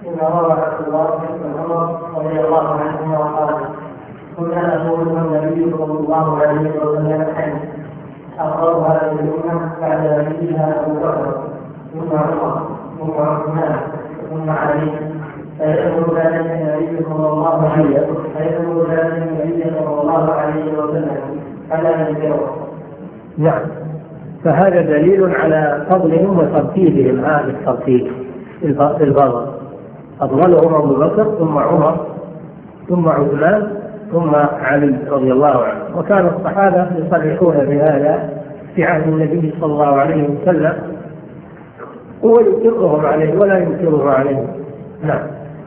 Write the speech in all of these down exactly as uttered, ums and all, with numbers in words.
إن روى عبد الله بن عمر رضي الله عنهما قال: كنا نقول النبي صلى الله عليه وسلم حين أخبر هذه الأمة بعد نبيها أبو بكر ثم عمر ثم عثمان ثم علي، فيقول ذلك النبي صلى الله عليه وسلم فيقول ذلك النبي صلى الله عليه وسلم فلا ينكره. نعم، فهذا دليل على فضلهم وترتيبهم هذا الترتيب في الفضل. أفضلهم أبو بكر ثم عمر ثم عثمان ثم علي رضي الله عنه. وكان الصحابة يصرحون بهذا في عهد النبي صلى الله عليه وسلم ويقرهم عليه ولا ينكره عليه. نعم.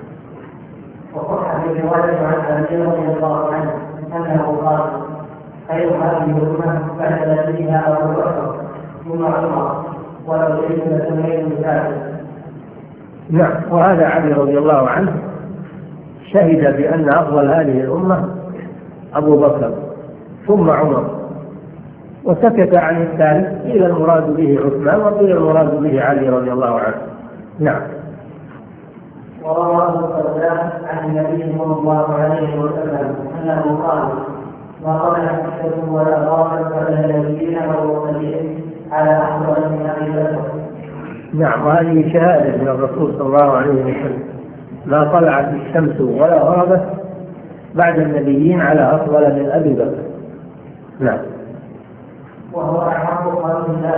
وصح في رواية عن علي رضي الله عنه أنه قال: خير هذه الأمة بعد نبيها أبو بكر ثم عمر ولو شئت لسميت ذلك. نعم، وهذا علي رضي الله عنه شهد بأن أفضل هذه الأمة أبو بكر ثم عمر، وسكت عن الثالث، قيل المراد به عثمان وقيل المراد به علي رضي الله عنه. نعم. ورواه القرداء عن النبي صلى الله عليه وسلم أنه قال: ما قبل حكمة ولا ضابط على النبيين والمرسلين على أفضل من أبي بكر. نعم، وهذه شهادة من الرسول صلى الله عليه وسلم: ما طلعت الشمس ولا غربت بعد النبيين على أفضل من أبي بكر. نعم. وهو أحق خلق الله